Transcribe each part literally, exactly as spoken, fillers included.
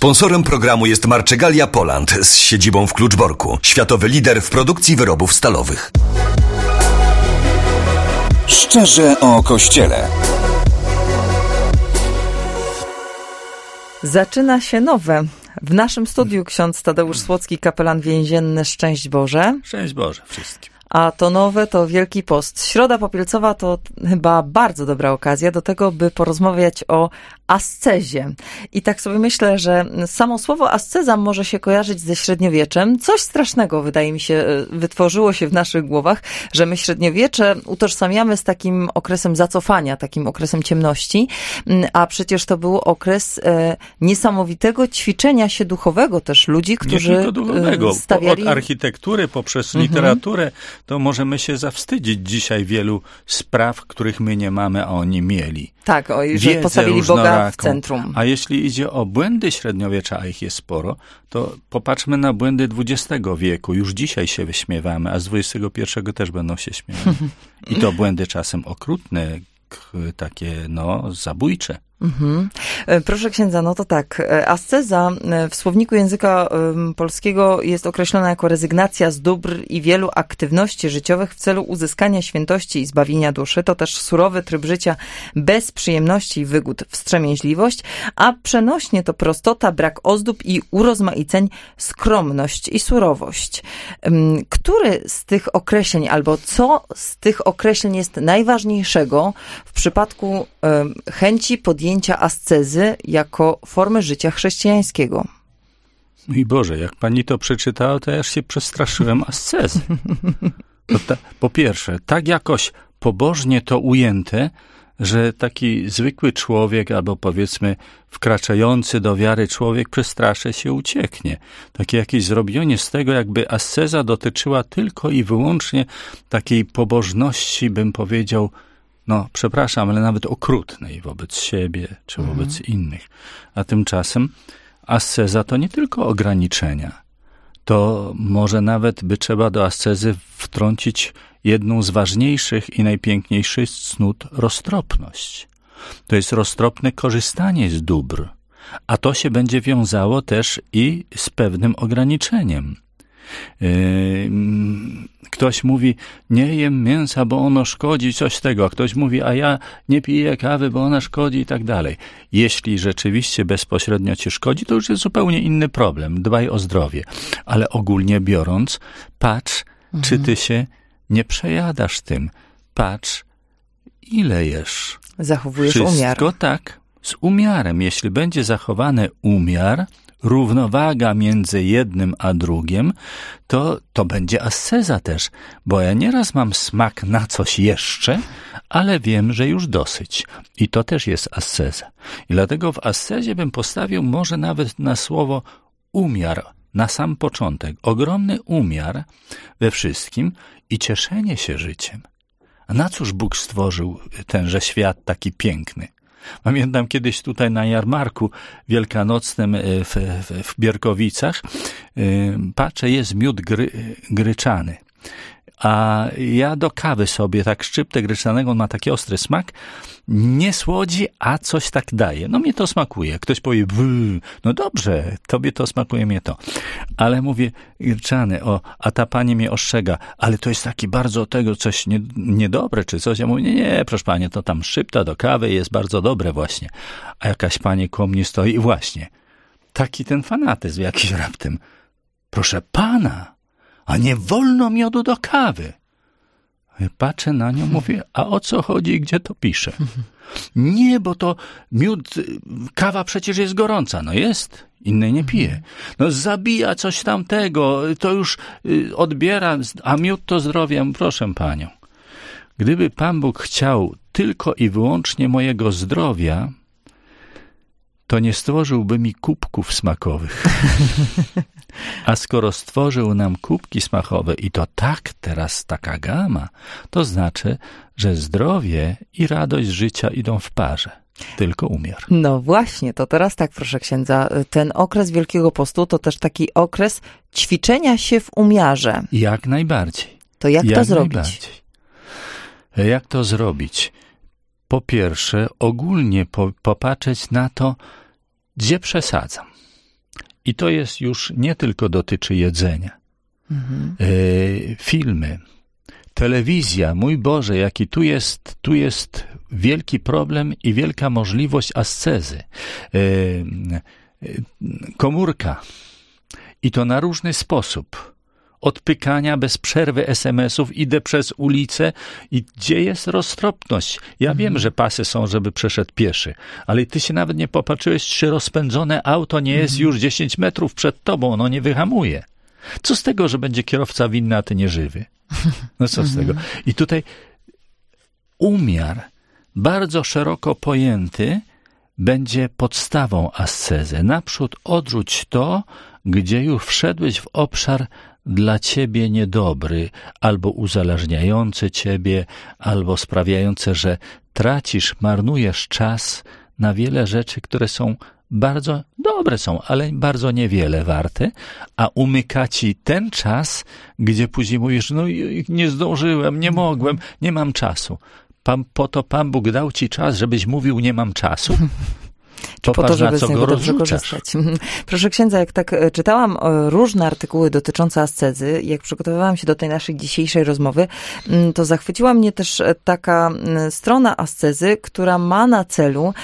Sponsorem programu jest Marczegalia Poland z siedzibą w Kluczborku. Światowy lider w produkcji wyrobów stalowych. Szczerze o Kościele. Zaczyna się nowe. W naszym studiu ksiądz Tadeusz Słocki, kapelan więzienny. Szczęść Boże. Szczęść Boże wszystkim. A to nowe to Wielki Post. Środa Popielcowa to chyba bardzo dobra okazja do tego, by porozmawiać o ascezie. I tak sobie myślę, że samo słowo asceza może się kojarzyć ze średniowieczem. Coś strasznego, wydaje mi się, wytworzyło się w naszych głowach, że my średniowiecze utożsamiamy z takim okresem zacofania, takim okresem ciemności, a przecież to był okres e, niesamowitego ćwiczenia się duchowego też ludzi, którzy Nie tylko duchowego. stawiali... Od architektury poprzez Mhm. literaturę to możemy się zawstydzić dzisiaj wielu spraw, których my nie mamy, a oni mieli. Tak, o, że Wiedzę postawili Boga w różnoraką. centrum. A jeśli idzie o błędy średniowiecza, a ich jest sporo, to popatrzmy na błędy dwudziestego wieku. Już dzisiaj się wyśmiewamy, a z dwudziestego pierwszego też będą się śmiewać. I to błędy czasem okrutne, k- takie no zabójcze. Mhm. Proszę księdza, no to tak, asceza w słowniku języka polskiego jest określona jako rezygnacja z dóbr i wielu aktywności życiowych w celu uzyskania świętości i zbawienia duszy. To też surowy tryb życia bez przyjemności i wygód, wstrzemięźliwość, a przenośnie to prostota, brak ozdób i urozmaiceń, skromność i surowość. Który z tych określeń, albo co z tych określeń jest najważniejszego w przypadku chęci podjęcia ascezy jako formy życia chrześcijańskiego? Mój Boże, jak pani to przeczytała, to ja już się przestraszyłem ascezy. To ta, po pierwsze, tak jakoś pobożnie to ujęte, że taki zwykły człowiek, albo powiedzmy wkraczający do wiary człowiek przestraszy się, ucieknie. Takie jakieś zrobienie z tego, jakby asceza dotyczyła tylko i wyłącznie takiej pobożności, bym powiedział, no, przepraszam, ale nawet okrutnej wobec siebie czy wobec mhm. innych. A tymczasem asceza to nie tylko ograniczenia. To może nawet by trzeba do ascezy wtrącić jedną z ważniejszych i najpiękniejszych cnót, roztropność. To jest roztropne korzystanie z dóbr, a to się będzie wiązało też i z pewnym ograniczeniem. Ktoś mówi, nie jem mięsa, bo ono szkodzi, coś z tego. A ktoś mówi, a ja nie piję kawy, bo ona szkodzi i tak dalej. Jeśli rzeczywiście bezpośrednio ci szkodzi, to już jest zupełnie inny problem. Dbaj o zdrowie. Ale ogólnie biorąc, patrz, mhm. czy ty się nie przejadasz tym. Patrz, ile jesz. Zachowujesz Wszystko umiar. Wszystko tak, z umiarem. Jeśli będzie zachowany umiar, równowaga między jednym a drugim, to, to będzie asceza też, bo ja nieraz mam smak na coś jeszcze, ale wiem, że już dosyć. I to też jest asceza. I dlatego w ascezie bym postawił może nawet na słowo umiar, na sam początek. Ogromny umiar we wszystkim i cieszenie się życiem. A na cóż Bóg stworzył tenże świat taki piękny? Pamiętam kiedyś tutaj na jarmarku wielkanocnym w, w, w Bierkowicach, patrzę, jest miód gry, gryczany. A ja do kawy sobie tak szczyptę gryczanego, on ma taki ostry smak, nie słodzi, a coś tak daje. No mnie to smakuje. Ktoś powie, no dobrze, tobie to smakuje, mnie to. Ale mówię, gryczany, o, a ta pani mnie ostrzega, ale to jest taki bardzo tego coś nie, niedobre, czy coś. Ja mówię, nie, nie, proszę panie, to tam szczypta do kawy jest bardzo dobre właśnie. A jakaś pani koło mnie stoi i właśnie, taki ten fanatyzm jakiś raptem. Proszę pana, a nie wolno miodu do kawy. Ja patrzę na nią, mówię, a o co chodzi i gdzie to pisze? Nie, bo to miód, kawa przecież jest gorąca. No jest, innej nie pije. No zabija coś tamtego, to już odbiera, a miód to zdrowie. Proszę panią, gdyby Pan Bóg chciał tylko i wyłącznie mojego zdrowia, to nie stworzyłby mi kubków smakowych. A skoro stworzył nam kubki smakowe i to tak teraz taka gama, to znaczy, że zdrowie i radość życia idą w parze. Tylko umiar. No właśnie, to teraz tak, proszę księdza, ten okres Wielkiego Postu to też taki okres ćwiczenia się w umiarze. Jak najbardziej. To jak, jak to zrobić? Najbardziej. Jak to zrobić? Po pierwsze, ogólnie po, popatrzeć na to, gdzie przesadzam. I to jest już nie tylko dotyczy jedzenia. Mhm. E, filmy, telewizja, mój Boże, jaki tu jest, tu jest wielki problem i wielka możliwość ascezy. E, e, komórka. I to na różny sposób. Odpykania bez przerwy es em esów, idę przez ulicę i gdzie jest roztropność? Ja mhm. wiem, że pasy są, żeby przeszedł pieszy, ale ty się nawet nie popatrzyłeś, czy rozpędzone auto nie jest mhm. już dziesięć metrów przed tobą, ono nie wyhamuje. Co z tego, że będzie kierowca winny, a ty nie żywy? No co z tego? I tutaj umiar, bardzo szeroko pojęty, będzie podstawą ascezy. Naprzód odrzuć to, gdzie już wszedłeś w obszar dla ciebie niedobry, albo uzależniający ciebie, albo sprawiające, że tracisz, marnujesz czas na wiele rzeczy, które są bardzo dobre są, ale bardzo niewiele warte, a umyka ci ten czas, gdzie później mówisz, no nie zdążyłem, nie mogłem, nie mam czasu. Pan, po to Pan Bóg dał ci czas, żebyś mówił, nie mam czasu. Po to, żeby z niego dobrze korzystać. Proszę księdza, jak tak czytałam różne artykuły dotyczące ascezy, jak przygotowywałam się do tej naszej dzisiejszej rozmowy, to zachwyciła mnie też taka strona ascezy, która ma na celu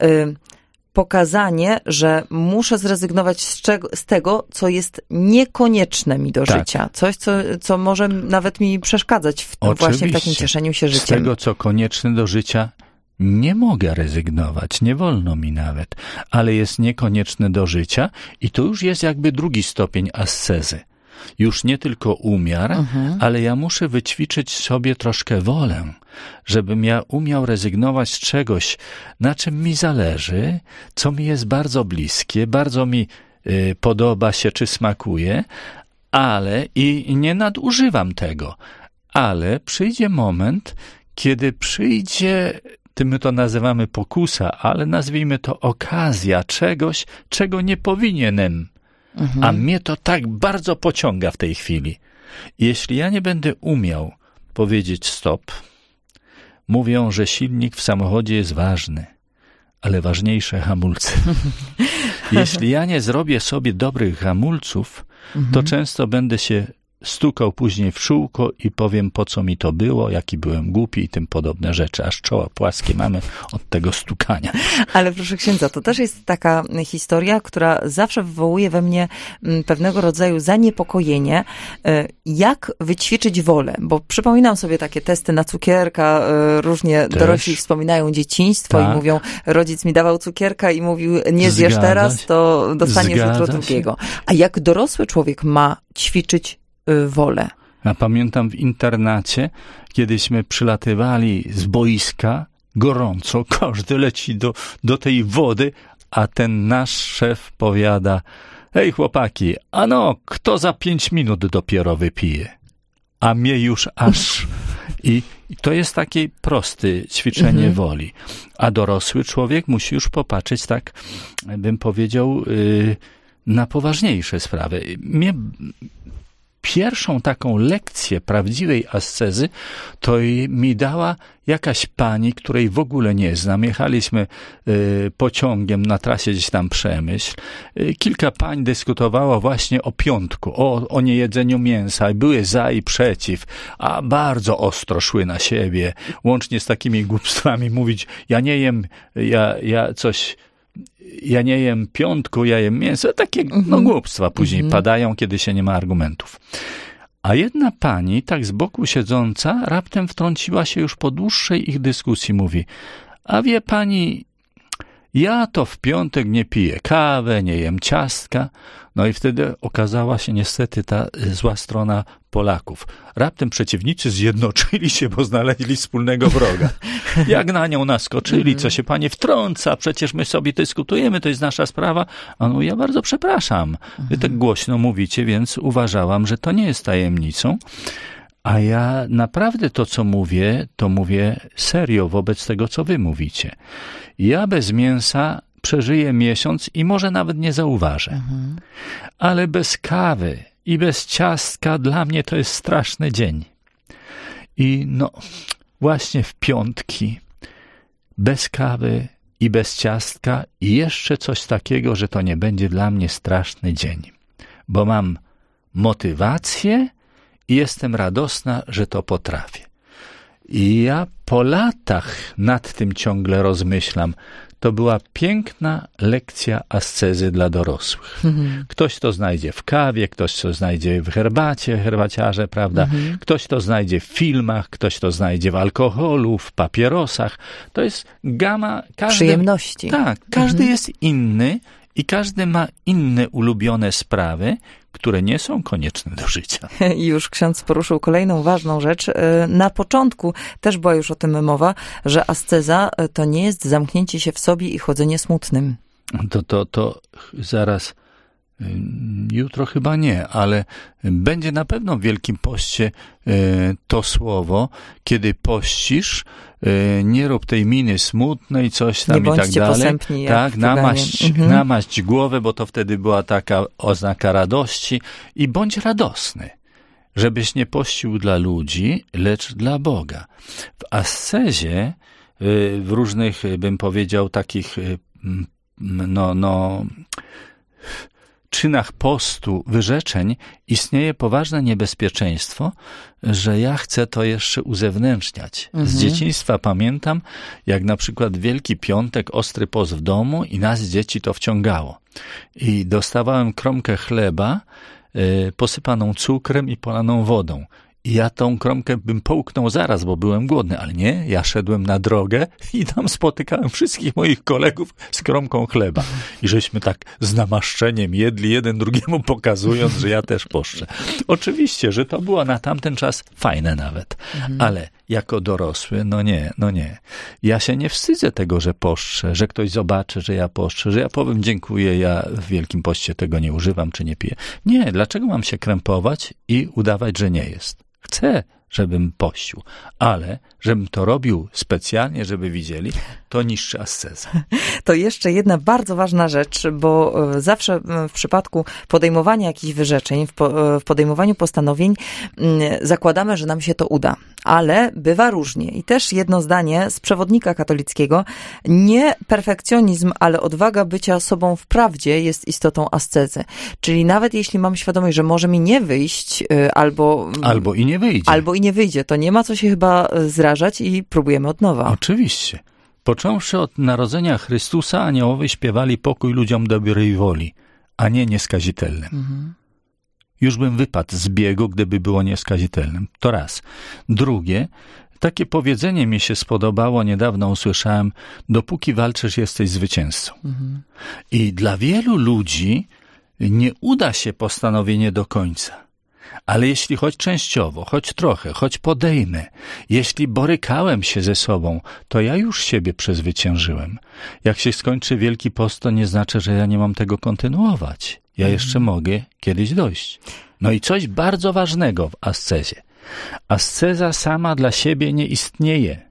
pokazanie, że muszę zrezygnować z, czego, z tego, co jest niekonieczne mi do tak. życia. Coś, co, co może nawet mi przeszkadzać w tym, właśnie w takim cieszeniu się życiem. Z tego, co konieczne do życia, nie mogę rezygnować, nie wolno mi nawet, ale jest niekonieczne do życia i to już jest jakby drugi stopień ascezy. Już nie tylko umiar, mhm. ale ja muszę wyćwiczyć sobie troszkę wolę, żebym ja umiał rezygnować z czegoś, na czym mi zależy, co mi jest bardzo bliskie, bardzo mi y, podoba się czy smakuje, ale i nie nadużywam tego. Ale przyjdzie moment, kiedy przyjdzie, ty my to nazywamy pokusa, ale nazwijmy to okazja czegoś, czego nie powinienem. Mhm. A mnie to tak bardzo pociąga w tej chwili. Jeśli ja nie będę umiał powiedzieć stop, mówią, że silnik w samochodzie jest ważny, ale ważniejsze hamulce. Jeśli ja nie zrobię sobie dobrych hamulców, mhm. to często będę się stukał później w czółko i powiem, po co mi to było, jaki byłem głupi i tym podobne rzeczy. Aż czoła płaskie mamy od tego stukania. Ale proszę księdza, to też jest taka historia, która zawsze wywołuje we mnie pewnego rodzaju zaniepokojenie. Jak wyćwiczyć wolę? Bo przypominam sobie takie testy na cukierka, różnie też. Dorośli wspominają dzieciństwo tak. i mówią, rodzic mi dawał cukierka i mówił, nie zjesz Zgadza teraz, to dostaniesz Zgadza jutro drugiego. A jak dorosły człowiek ma ćwiczyć wolę? Ja pamiętam w internacie, kiedyśmy przylatywali z boiska, gorąco, każdy leci do, do tej wody, a ten nasz szef powiada, hej chłopaki, ano, kto za pięć minut dopiero wypije? A mnie już aż... I, i to jest takie proste ćwiczenie mhm. woli. A dorosły człowiek musi już popatrzeć tak, bym powiedział, yy, na poważniejsze sprawy. Mnie... Pierwszą taką lekcję prawdziwej ascezy to mi dała jakaś pani, której w ogóle nie znam. Jechaliśmy y, pociągiem na trasie gdzieś tam Przemyśl. Y, kilka pań dyskutowało właśnie o piątku, o, o niejedzeniu mięsa. Były za i przeciw, a bardzo ostro szły na siebie. Łącznie z takimi głupstwami mówić, ja nie jem, ja, ja coś... Ja nie jem piątku, ja jem mięso. Takie mm-hmm. no, głupstwa później mm-hmm. padają, kiedy się nie ma argumentów. A jedna pani, tak z boku siedząca, raptem wtrąciła się już po dłuższej ich dyskusji. Mówi, a wie pani, ja to w piątek nie piję kawę, nie jem ciastka. No i wtedy okazała się niestety ta zła strona Polaków. Raptem przeciwnicy zjednoczyli się, bo znaleźli wspólnego wroga. Jak na nią naskoczyli, co się pani wtrąca, przecież my sobie dyskutujemy, to jest nasza sprawa. A no ja bardzo przepraszam, wy tak głośno mówicie, więc uważałam, że to nie jest tajemnicą. A ja naprawdę to, co mówię, to mówię serio wobec tego, co wy mówicie. Ja bez mięsa przeżyję miesiąc i może nawet nie zauważę. Mhm. Ale bez kawy i bez ciastka dla mnie to jest straszny dzień. I no, właśnie w piątki, bez kawy i bez ciastka i jeszcze coś takiego, że to nie będzie dla mnie straszny dzień. Bo mam motywację i jestem radosna, że to potrafię. I ja po latach nad tym ciągle rozmyślam. To była piękna lekcja ascezy dla dorosłych. Mhm. Ktoś to znajdzie w kawie, ktoś to znajdzie w herbacie, herbaciarze, prawda? Mhm. Ktoś to znajdzie w filmach, ktoś to znajdzie w alkoholu, w papierosach. To jest gama... Każdy, przyjemności. Tak, każdy mhm. jest inny i każdy ma inne ulubione sprawy, które nie są konieczne do życia. I już ksiądz poruszył kolejną ważną rzecz. Na początku też była już o tym mowa, że asceza to nie jest zamknięcie się w sobie i chodzenie smutnym. To, to, to zaraz, jutro chyba nie, ale będzie na pewno w Wielkim Poście to słowo, kiedy pościsz, nie rób tej miny smutnej, coś tam nie i tak dalej. Posępni, tak, namaść, mhm. namaść głowę, bo to wtedy była taka oznaka radości i bądź radosny, żebyś nie pościł dla ludzi, lecz dla Boga. W ascezie, w różnych, bym powiedział, takich no, no czynach postu, wyrzeczeń istnieje poważne niebezpieczeństwo, że ja chcę to jeszcze uzewnętrzniać. Mhm. Z dzieciństwa pamiętam, jak na przykład Wielki Piątek, ostry post w domu i nas dzieci to wciągało. I dostawałem kromkę chleba y, posypaną cukrem i polaną wodą. I ja tą kromkę bym połknął zaraz, bo byłem głodny, ale nie, ja szedłem na drogę i tam spotykałem wszystkich moich kolegów z kromką chleba. I żeśmy tak z namaszczeniem jedli, jeden drugiemu pokazując, że ja też poszczę. Oczywiście, że to było na tamten czas fajne nawet, mhm. ale jako dorosły, no nie, no nie. Ja się nie wstydzę tego, że poszczę, że ktoś zobaczy, że ja poszczę, że ja powiem dziękuję, ja w Wielkim Poście tego nie używam, czy nie piję. Nie, dlaczego mam się krępować i udawać, że nie jest? Chcę, żebym pościł, ale żebym to robił specjalnie, żeby widzieli, to niszczy ascezę. To jeszcze jedna bardzo ważna rzecz, bo zawsze w przypadku podejmowania jakichś wyrzeczeń, w podejmowaniu postanowień zakładamy, że nam się to uda, ale bywa różnie. I też jedno zdanie z przewodnika katolickiego: nie perfekcjonizm, ale odwaga bycia sobą w prawdzie jest istotą ascezy. Czyli nawet jeśli mam świadomość, że może mi nie wyjść, albo... Albo i nie wyjdzie. Albo i nie wyjdzie, to nie ma co się chyba zrażać i próbujemy od nowa. Oczywiście. Począwszy od narodzenia Chrystusa, aniołowie śpiewali pokój ludziom dobrej woli, a nie nieskazitelnym. Mhm. Już bym wypadł z biegu, gdyby było nieskazitelnym. To raz. Drugie, takie powiedzenie mi się spodobało, niedawno usłyszałem: dopóki walczysz, jesteś zwycięzcą. Mhm. I dla wielu ludzi nie uda się postanowienie do końca. Ale jeśli choć częściowo, choć trochę, choć podejmę, jeśli borykałem się ze sobą, to ja już siebie przezwyciężyłem. Jak się skończy Wielki Post, to nie znaczy, że ja nie mam tego kontynuować. Ja jeszcze mogę kiedyś dojść. No i coś bardzo ważnego w ascezie. Asceza sama dla siebie nie istnieje.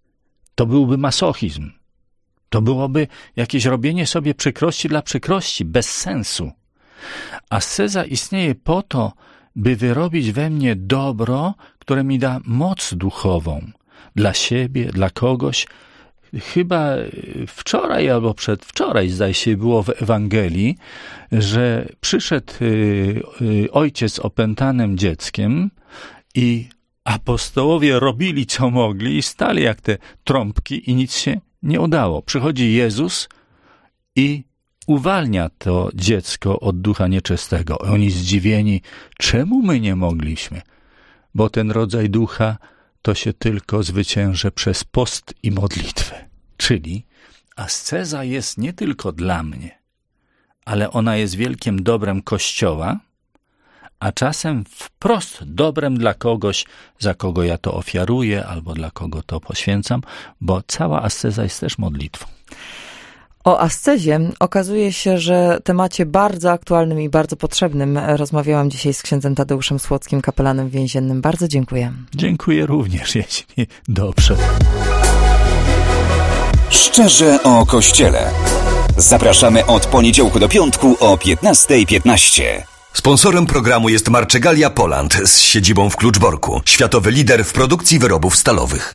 To byłby masochizm. To byłoby jakieś robienie sobie przykrości dla przykrości, bez sensu. Asceza istnieje po to, by wyrobić we mnie dobro, które mi da moc duchową. Dla siebie, dla kogoś. Chyba wczoraj albo przedwczoraj, zdaje się, było w Ewangelii, że przyszedł ojciec z opętanym dzieckiem i apostołowie robili, co mogli i stali jak te trąbki i nic się nie udało. Przychodzi Jezus i uwalnia to dziecko od ducha nieczystego. Oni zdziwieni, czemu my nie mogliśmy? Bo ten rodzaj ducha to się tylko zwycięży przez post i modlitwę. Czyli asceza jest nie tylko dla mnie, ale ona jest wielkim dobrem Kościoła, a czasem wprost dobrem dla kogoś, za kogo ja to ofiaruję albo dla kogo to poświęcam, bo cała asceza jest też modlitwą. O ascezie okazuje się, że temacie bardzo aktualnym i bardzo potrzebnym rozmawiałam dzisiaj z księdzem Tadeuszem Słockim, kapelanem więziennym. Bardzo dziękuję. Dziękuję również, jeśli dobrze. Szczerze o Kościele. Zapraszamy od poniedziałku do piątku o piętnasta piętnaście. Sponsorem programu jest Marczegalia Poland z siedzibą w Kluczborku, światowy lider w produkcji wyrobów stalowych.